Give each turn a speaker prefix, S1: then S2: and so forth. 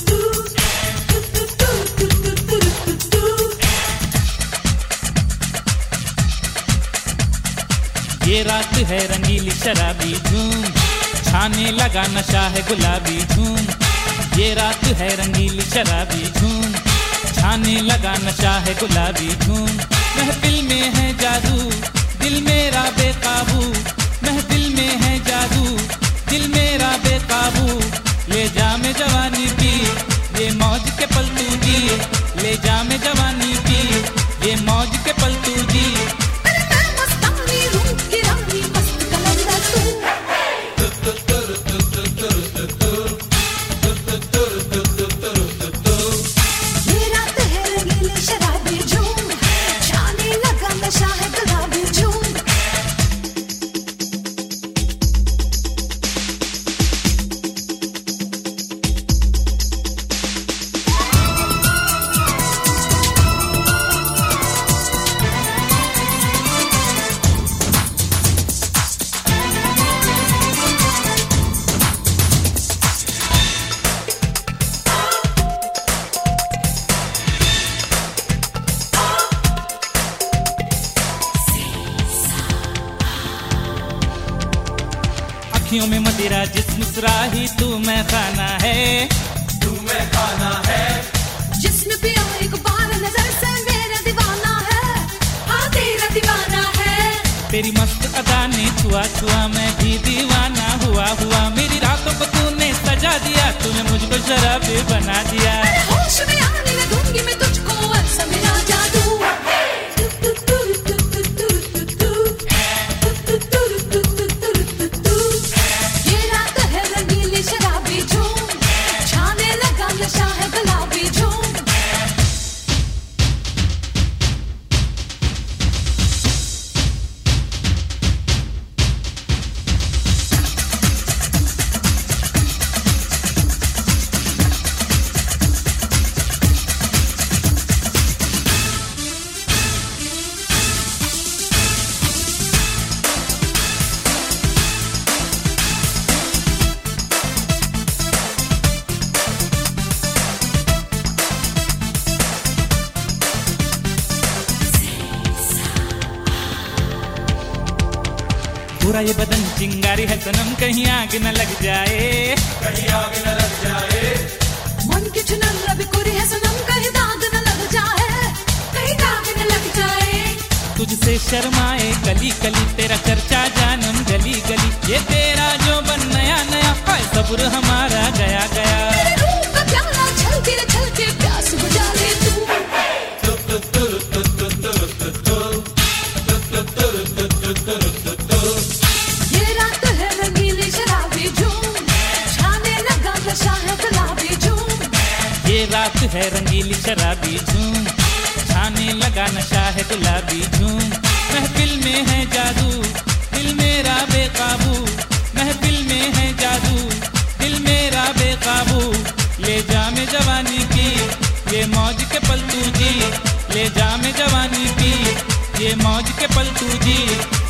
S1: ये रात है रंगीली शराबी झूम, छाने लगा नशा है गुलाबी झूम। ये रात है रंगीली शराबी झूम, छाने लगा नशा है गुलाबी झूम। महफिल में है जादू, दिल मेरा बेकाबू। महफिल में है जादू, दिल मेरा बेकाबू। ले जा मैं जवानी की, ये मौज के पल तू जी। ले जा मैं जवानी की, ये मौज के पल तू जी। अखियों में मदिरा जिस्म सुराही, तू मैं खाना है, तू मैं खाना है।
S2: जिस्म पिया एक बार नजर से मेरा दीवाना है, हाँ तेरा दीवाना है।
S1: तेरी मस्त अदा ने छुआ छुआ मैं भी दीवाना हुआ हुआ। मेरी रातों को तूने सजा दिया, तूने मुझको शराबी बना दिया।
S2: होश में आने लगूंगी मैं तुझको, ऐसा मेरा जादू।
S1: पूरा ये बदन चिंगारी है सनम, कहीं आग न लग जाए, कहीं आग न लग जाए।
S2: मन की चुनन रवि कोरी है सनम, कहीं दाग न लग जाए, कहीं दाग न लग जाए।
S1: तुझसे शर्माए कली कली, तेरा चर्चा जानम गली गली। ये तेरा जो बन नया नया, हाय सब्र हमारा गया गया।
S2: तेरे रूप का प्याला छलके रे छलके, प्यास बुझा ले तू।
S1: ये रात है रंगीली शराबी झूम, छाने लगा नशा है गुलाबी झूम। महफिल में है जादू, दिल मेरा बेकाबू। महफिल में है जादू, दिल मेरा बेकाबू। ले जा मैं जवानी की, ये मौज के पल तू जी। ले जा मैं जवानी की, ये मौज के पल तू जी।